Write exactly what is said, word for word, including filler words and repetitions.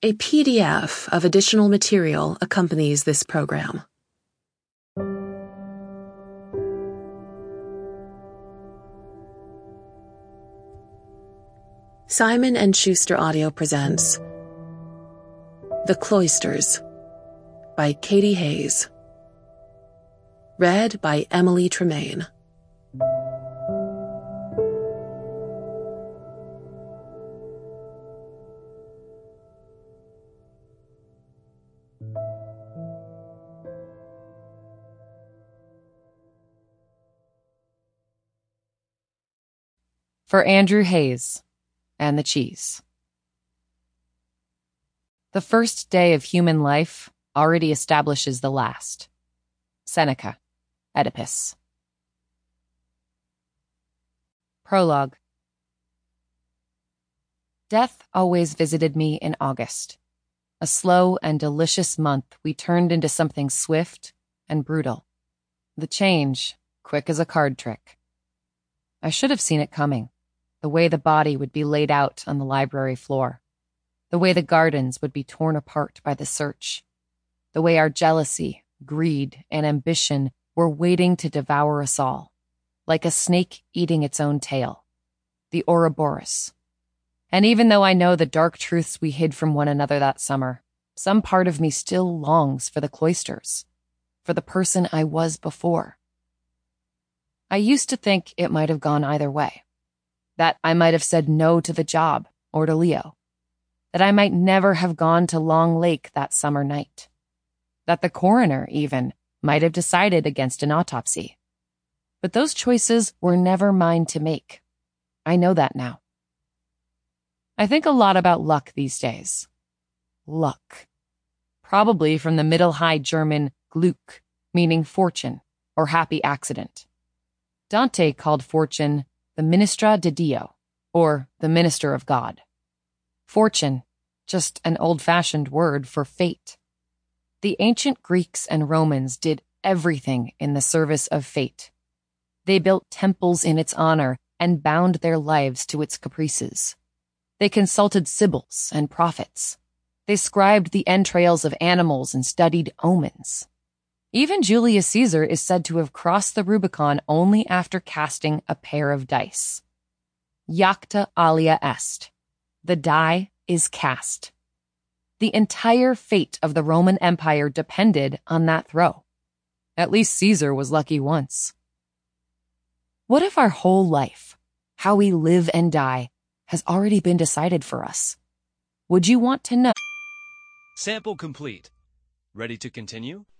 A P D F of additional material accompanies this program. Simon and Schuster Audio presents The Cloisters by Katie Hayes. Read by Emily Tremaine. For Andrew Hayes and the Cheese. The first day of human life already establishes the last. Seneca, Oedipus. Prologue. Death always visited me in August. A slow and delicious month we turned into something swift and brutal. The change, quick as a card trick. I should have seen it coming. The way the body would be laid out on the library floor. The way the gardens would be torn apart by the search. The way our jealousy, greed, and ambition were waiting to devour us all, like a snake eating its own tail. The Ouroboros. And even though I know the dark truths we hid from one another that summer, some part of me still longs for the cloisters, for the person I was before. I used to think it might have gone either way. That I might have said no to the job or to Leo. That I might never have gone to Long Lake that summer night. That the coroner, even, might have decided against an autopsy. But those choices were never mine to make. I know that now. I think a lot about luck these days. Luck. Probably from the Middle High German Glück, meaning fortune or happy accident. Dante called fortune the Ministra de Dio, or the Minister of God. Fortune, just an old-fashioned word for fate. The ancient Greeks and Romans did everything in the service of fate. They built temples in its honor and bound their lives to its caprices. They consulted sibyls and prophets. They scribed the entrails of animals and studied omens. Even Julius Caesar is said to have crossed the Rubicon only after casting a pair of dice. Jacta alia est. The die is cast. The entire fate of the Roman Empire depended on that throw. At least Caesar was lucky once. What if our whole life, how we live and die, has already been decided for us? Would you want to know? Sample complete. Ready to continue?